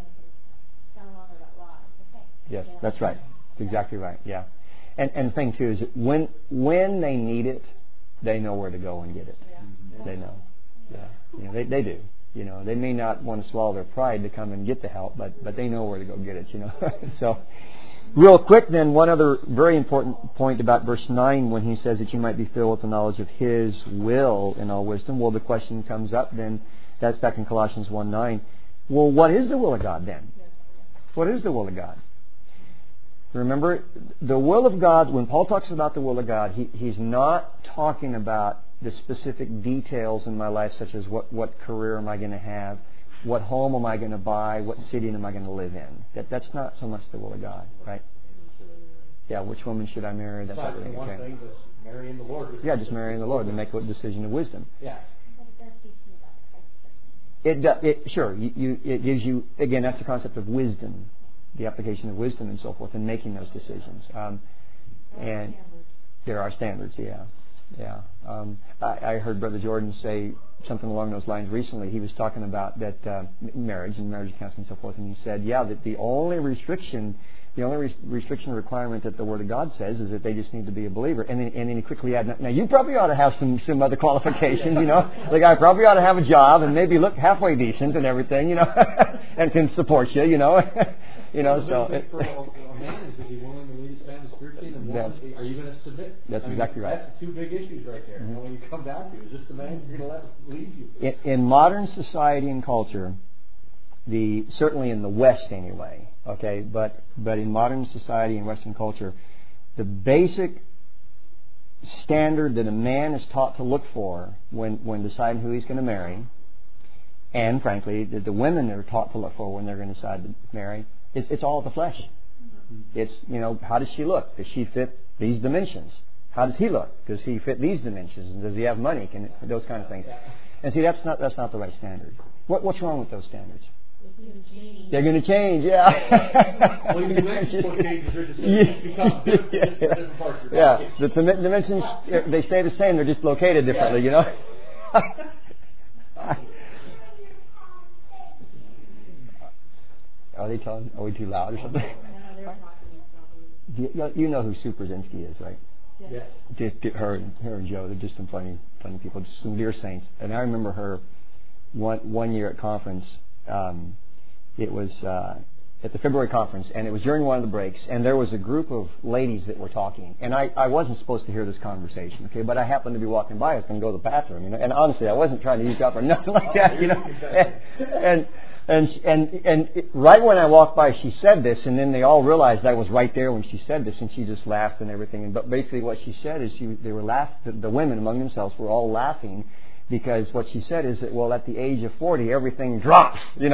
Yes, that's right. That's exactly right. Yeah. And the thing too is that when they need it, they know where to go and get it. Yeah. They know. Yeah. They do. They may not want to swallow their pride to come and get the help, but they know where to go get it. So, real quick then, one other very important point about verse 9 when he says that you might be filled with the knowledge of His will in all wisdom. Well, the question comes up then. That's back in Colossians 1:9. Well, what is the will of God then? What is the will of God? Remember, the will of God, when Paul talks about the will of God, he's not talking about the specific details in my life, such as what career am I going to have, what home am I going to buy, what city am I going to live in. That's not so much the will of God, right? Yeah, which woman should I marry? That type of thing. One thing that's marrying the Lord. Yeah, just marrying the Lord and make a decision of wisdom. Yeah. Sure. It gives you, again, that's the concept of wisdom, the application of wisdom and so forth, in making those decisions. And there are standards, yeah. I heard Brother Jordan say something along those lines recently. He was talking about that marriage and marriage counseling and so forth, and he said, that the only restriction requirement that the Word of God says is that they just need to be a believer. And then he quickly added, now you probably ought to have some other qualifications, The guy probably ought to have a job and maybe look halfway decent and everything, and can support you, So for a man is he willing to lead his family spiritually, and are you going to submit? That's exactly right. That's the two big issues right there. Mm-hmm. When you come down to it, is this the man you're going to let lead you? In modern society and culture, certainly in the West anyway, okay, but in modern society and Western culture, the basic standard that a man is taught to look for when deciding who he's going to marry, and frankly, that the women are taught to look for when they're going to decide to marry, it's all of the flesh. It's, how does she look? Does she fit these dimensions? How does he look? Does he fit these dimensions? And does he have money? Those kind of things. And see, that's not the right standard. What's wrong with those standards? They're going to change, yeah. Well, you mentioned what changes. Yeah, the dimensions, they stay the same. They're just located differently, Are they talking? Are we too loud or something? You know who Sue Brzezinski is, right? Yes. Just her and Joe. They're just some funny people, just some dear saints. And I remember her one year at conference. It was at the February conference, and it was during one of the breaks, and there was a group of ladies that were talking, and I wasn't supposed to hear this conversation, okay, but I happened to be walking by. I was going to go to the bathroom, and honestly, I wasn't trying to use up or nothing like that, And right when I walked by, she said this, and then they all realized I was right there when she said this, and she just laughed and everything. But basically, what she said is they were laughing. The women among themselves were all laughing because what she said is that, well, at the age of 40, everything drops, And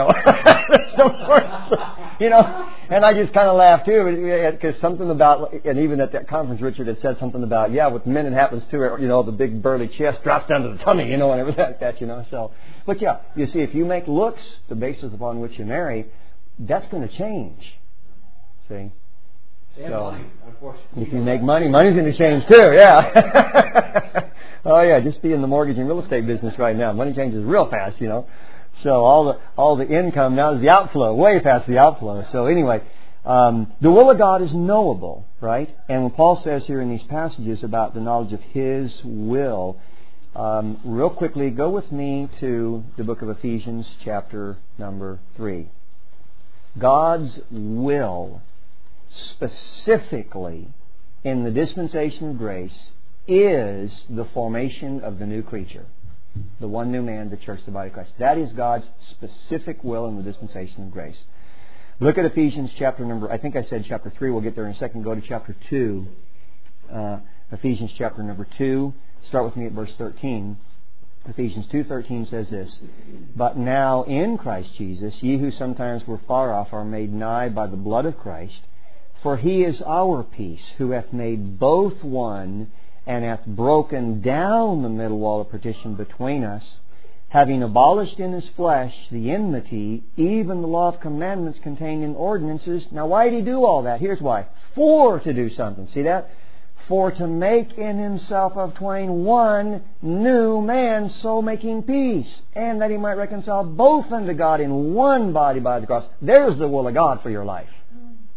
I just kind of laughed too, because something about, and even at that conference, Richard had said something about, with men it happens too, the big burly chest drops down to the tummy, and everything like that, So, but you see, if you make looks the basis upon which you marry, that's going to change. See? And so, money, unfortunately. If you make money, money's going to change too, yeah. Oh yeah, just be in the mortgage and real estate business right now. Money changes real fast, So all the income now is the outflow, way past the outflow. So anyway, the will of God is knowable, right? And when Paul says here in these passages about the knowledge of His will, real quickly, go with me to the book of Ephesians, chapter number 3. God's will, specifically in the dispensation of grace, is the formation of the new creature, the one new man, the church, the body of Christ. That is God's specific will in the dispensation of grace. Look at Ephesians chapter number, I think I said chapter 3, we'll get there in a second. Go to chapter 2. Ephesians chapter number 2. Start with me at verse 13. Ephesians 2:13 says this, "But now in Christ Jesus, ye who sometimes were far off are made nigh by the blood of Christ. For He is our peace, who hath made both one, and hath broken down the middle wall of partition between us, having abolished in His flesh the enmity, even the law of commandments contained in ordinances." Now why did He do all that? Here's why. For to do something. See that? For to make in Himself of twain one new man, so making peace, and that He might reconcile both unto God in one body by the cross. There's the will of God for your life.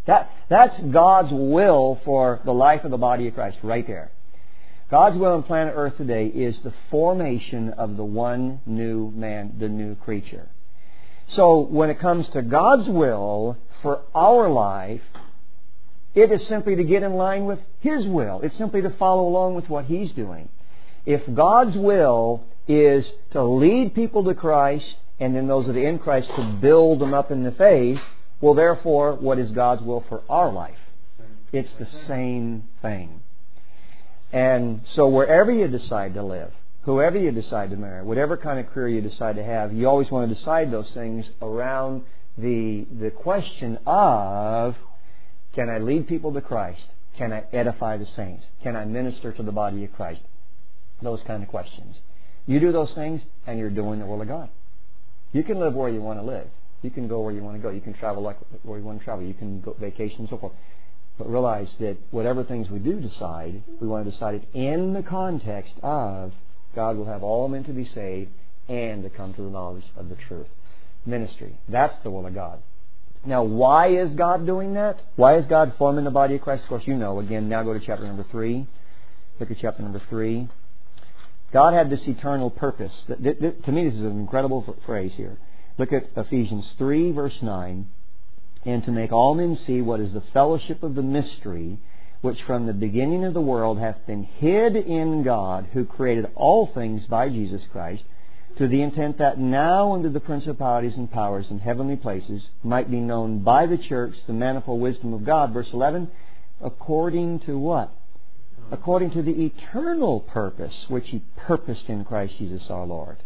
That's God's will for the life of the body of Christ right there. God's will on planet Earth today is the formation of the one new man, the new creature. So when it comes to God's will for our life, it is simply to get in line with His will. It's simply to follow along with what He's doing. If God's will is to lead people to Christ, and then those that are in Christ to build them up in the faith, well, therefore, what is God's will for our life? It's the same thing. And so wherever you decide to live, whoever you decide to marry, whatever kind of career you decide to have, you always want to decide those things around the question of, can I lead people to Christ? Can I edify the saints? Can I minister to the body of Christ? Those kind of questions. You do those things and you're doing the will of God. You can live where you want to live. You can go where you want to go. You can travel like where you want to travel. You can go vacation and so forth. But realize that whatever things we do decide, we want to decide it in the context of God will have all men to be saved and to come to the knowledge of the truth. Ministry. That's the will of God. Now, why is God doing that? Why is God forming the body of Christ? Of course, you know. Again, now go to chapter number 3. Look at chapter number 3. God had this eternal purpose. To me, this is an incredible phrase here. Look at Ephesians 3, verse 9. And to make all men see what is the fellowship of the mystery, which from the beginning of the world hath been hid in God, who created all things by Jesus Christ, to the intent that now under the principalities and powers in heavenly places might be known by the church the manifold wisdom of God. Verse 11, according to what? According to the eternal purpose which He purposed in Christ Jesus our Lord.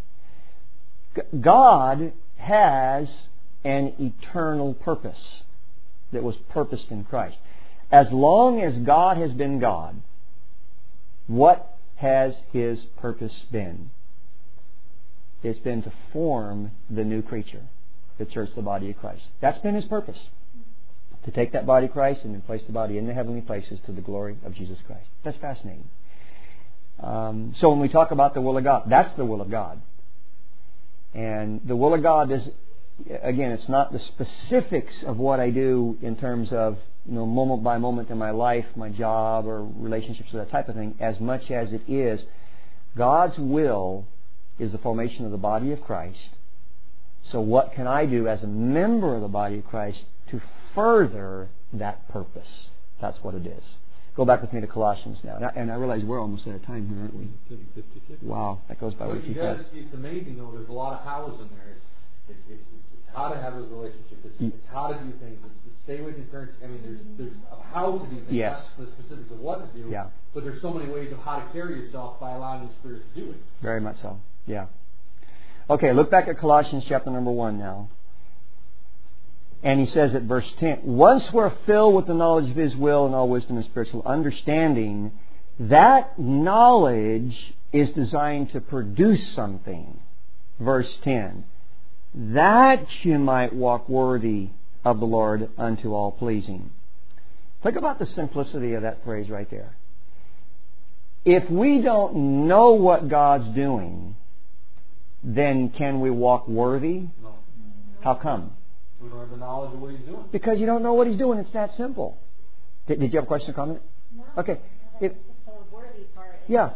God has an eternal purpose that was purposed in Christ. As long as God has been God, what has His purpose been? It's been to form the new creature, the church, the body of Christ. That's been His purpose. To take that body of Christ and then place the body in the heavenly places to the glory of Jesus Christ. That's fascinating. So when we talk about the will of God, that's the will of God. And the will of God is, again, it's not the specifics of what I do in terms of, moment by moment in my life, my job or relationships or that type of thing, as much as it is God's will is the formation of the body of Christ. So what can I do as a member of the body of Christ to further that purpose? That's what it is. Go back with me to Colossians now. And I realize we're almost out of time here, aren't we? 56. Wow, that goes by way too fast. It's amazing, though. There's a lot of hows in there. It's how to have a relationship. It's how to do things. It's stay away from parents. I mean, there's how to do things. Yes. Not the specifics of what to do. Yeah. But there's so many ways of how to carry yourself by allowing the Spirit to do it. Very much so. Yeah. Okay, look back at Colossians chapter number 1 now. And he says at verse 10, once we're filled with the knowledge of His will and all wisdom and spiritual understanding, that knowledge is designed to produce something. Verse 10, that you might walk worthy of the Lord unto all pleasing. Think about the simplicity of that phrase right there. If we don't know what God's doing, then can we walk worthy? No. How come? We don't have the knowledge of what He's doing. Because you don't know what He's doing. It's that simple. Did you have a question or comment? No. Okay. The worthy part. Yeah.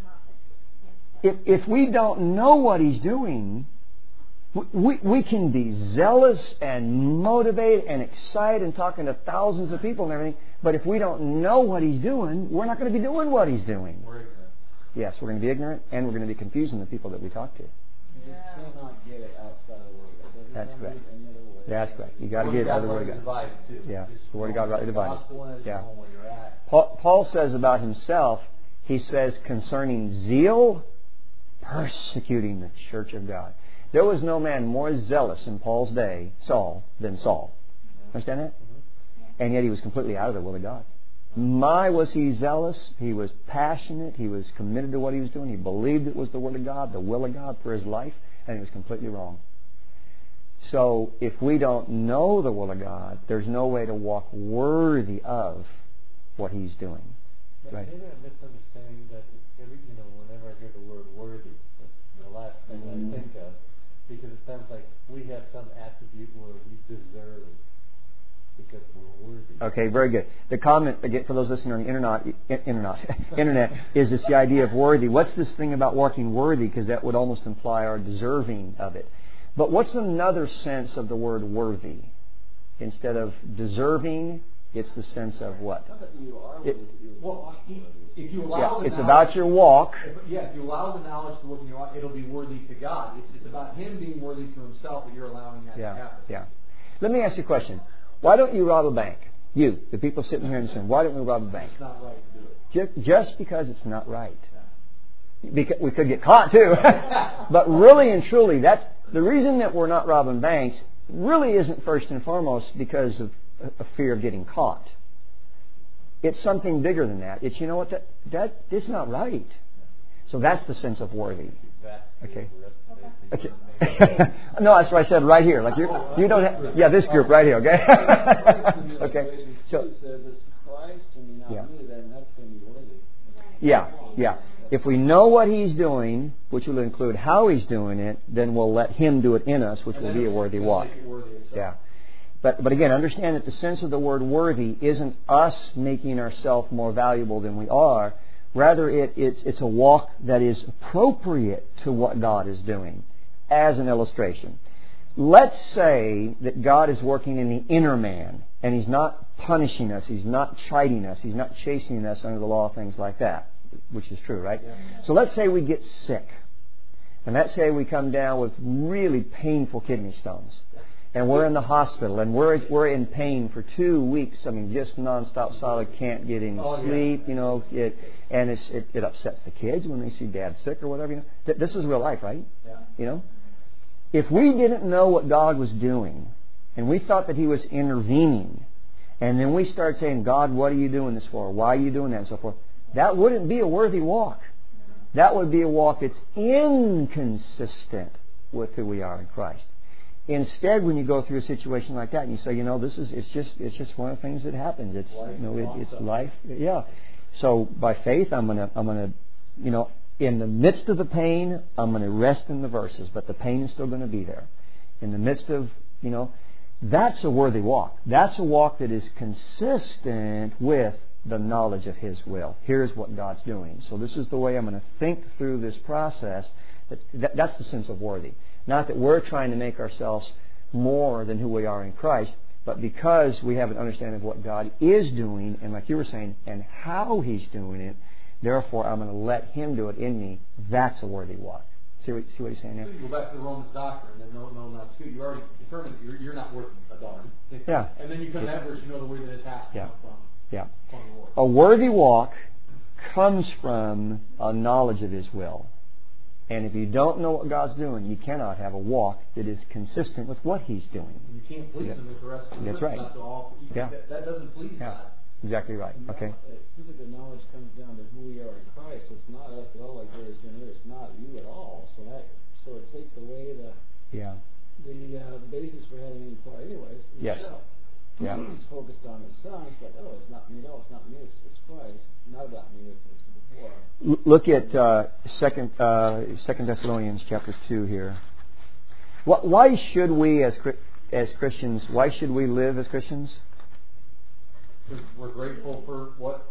If we don't know what He's doing, we can be zealous and motivated and excited and talking to thousands of people and everything, but if we don't know what He's doing, we're not going to be doing what He's doing. We're ignorant. Yes, we're going to be ignorant, and we're going to be confusing the people that we talk to. You just cannot get it outside of the Word of God. That's correct. Any other way. That's correct. You got to get it out of the Word of God. Yeah, the Word of God rightly divided. Yeah. Paul says about himself, he says concerning zeal, persecuting the church of God. There was no man more zealous in Paul's day, Saul, than Saul. Understand that? And yet he was completely out of the will of God. My, was he zealous. He was passionate. He was committed to what he was doing. He believed it was the Word of God, the will of God for his life, and he was completely wrong. So if we don't know the will of God, there's no way to walk worthy of what He's doing. Right. Maybe I'm misunderstanding that whenever I hear the word worthy, that's the last thing I think of, because it sounds like we have some attribute where we deserve Because we're worthy. Okay, very good. The comment, again, for those listening on the internet is this the idea of worthy. What's this thing about walking worthy? Because that would almost imply our deserving of it. But what's another sense of the word worthy? Instead of deserving, it's the sense of what? If you allow it's about your walk. If you allow the knowledge to work in your life, it'll be worthy to God. It's about Him being worthy to Himself that you're allowing that to happen. Yeah. Let me ask you a question. Why don't you rob a bank? You, the people sitting here and saying, why don't we rob a bank? It's not right to do it. Just because it's not right. Because we could get caught too. But really and truly, that's the reason that we're not robbing banks really isn't first and foremost because of a fear of getting caught. It's something bigger than that. It's, you know what, that it's not right. So that's the sense of worthy. Okay. No, that's what I said right here. Like you don't have, this group right here. Okay. Okay. So says it's Christ and not me, then that's going to be worthy. Yeah. If we know what He's doing, which will include how He's doing it, then we'll let Him do it in us, which will be a worthy walk. Yeah. But again, understand that the sense of the word worthy isn't us making ourselves more valuable than we are. Rather, it's a walk that is appropriate to what God is doing. As an illustration, let's say that God is working in the inner man, and He's not punishing us, He's not chiding us, He's not chasing us under the law, things like that, which is true, right? Yeah. So let's say we get sick, and let's say we come down with really painful kidney stones. And we're in the hospital, and we're in pain for 2 weeks. I mean, just nonstop solid, can't get any sleep. You know, it upsets the kids when they see Dad sick or whatever. You know, this is real life, right? Yeah. You know, if we didn't know what God was doing, and we thought that He was intervening, and then we started saying, "God, what are you doing this for? Why are you doing that?" and so forth, that wouldn't be a worthy walk. That would be a walk that's inconsistent with who we are in Christ. Instead, when you go through a situation like that, and you say, you know, it's just one of the things that happens. It's it's life. Yeah. So by faith, I'm gonna, you know, in the midst of the pain, I'm gonna rest in the verses, but the pain is still going to be there. In the midst of, you know, that's a worthy walk. That's a walk that is consistent with the knowledge of His will. Here's what God's doing. So this is the way I'm going to think through this process. That's the sense of worthy. Not that we're trying to make ourselves more than who we are in Christ, but because we have an understanding of what God is doing, and like you were saying, and how He's doing it, therefore I'm going to let Him do it in me. That's a worthy walk. See what He's saying there? So you go back to the Romans doctrine, and then no, not to. You already determined that you're not worth a darn. Yeah. And then you come to that verse, you know the way that it has to come from. Yeah. From the Lord. A worthy walk comes from a knowledge of His will. And if you don't know what God's doing, you cannot have a walk that is consistent with what He's doing. And you can't please Him with the rest of the That's right. That doesn't please God. Exactly right. Okay. It seems like the knowledge comes down to who we are in Christ. So it's not us at all, like Jerry's saying here. It's not you at all. So it takes away the basis for having any pride, anyways. Yes. Yourself. Yeah. He's focused on His Son. It's like, it's not me at all. It's not me. It's Christ. Not about me. Look at 2 Thessalonians chapter 2 here. Why should we as Christians? Why should we live as Christians? We're grateful for what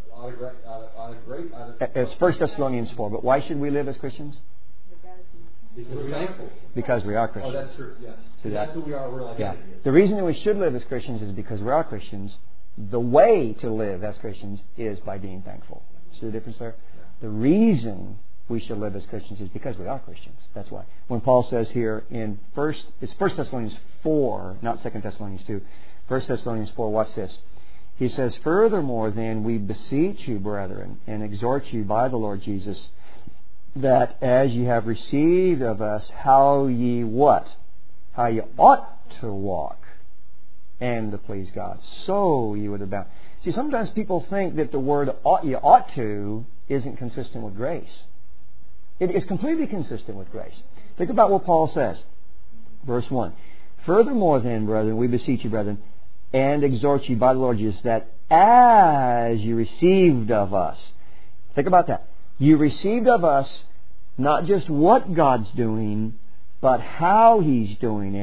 It's 1 Thessalonians 4. But why should we live as Christians? Because we're thankful. Because we are Christians. Oh, that's true. Yes. See that's who we are. We're like The reason that we should live as Christians is because we are Christians. The way to live as Christians is by being thankful. See the difference there? The reason we should live as Christians is because we are Christians. That's why. When Paul says here in 1 Thessalonians 4, not 2 Thessalonians 2, 1 Thessalonians 4, watch this. He says, "Furthermore then we beseech you, brethren, and exhort you by the Lord Jesus, that as ye have received of us how ye what? How ye ought to walk, and to please God, so ye would abound." See, sometimes people think that the word you ought to isn't consistent with grace. It is completely consistent with grace. Think about what Paul says. Verse 1. "Furthermore then, brethren, we beseech you, brethren, and exhort you by the Lord Jesus, that as you received of us." Think about that. You received of us not just what God's doing, but how He's doing it,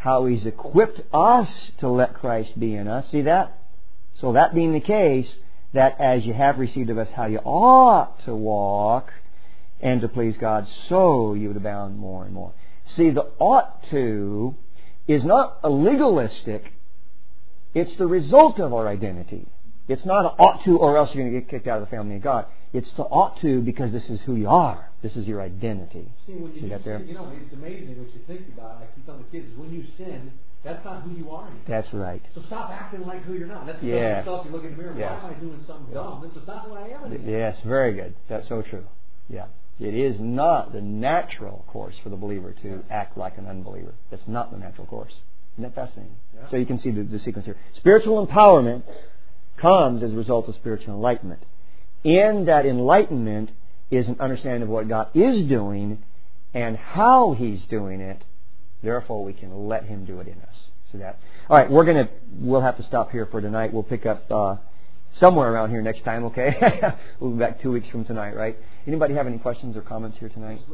how He's equipped us to let Christ be in us. See that? So that being the case, that as you have received of us how you ought to walk and to please God, so you would abound more and more. See, the ought to is not a legalistic, it's the result of our identity. It's not an ought to or else you're going to get kicked out of the family of God. It's the ought to because this is who you are. This is your identity. See that there? You know, it's amazing what you think about. I keep telling the kids, when you sin, that's not who you are anymore. That's right. So stop acting like who you're not. That's yes. yourself. You look in the mirror. Yes. Why am I doing something dumb? This is not who I am anymore. Yes, very good. That's so true. Yeah. It is not the natural course for the believer to act like an unbeliever. That's not the natural course. Isn't that fascinating? Yeah. So you can see the sequence here. Spiritual empowerment comes as a result of spiritual enlightenment. In that enlightenment is an understanding of what God is doing and how He's doing it. Therefore, we can let Him do it in us. See that? All right, we'll have to stop here for tonight. We'll pick up somewhere around here next time. Okay, we'll be back 2 weeks from tonight. Right? Anybody have any questions or comments here tonight?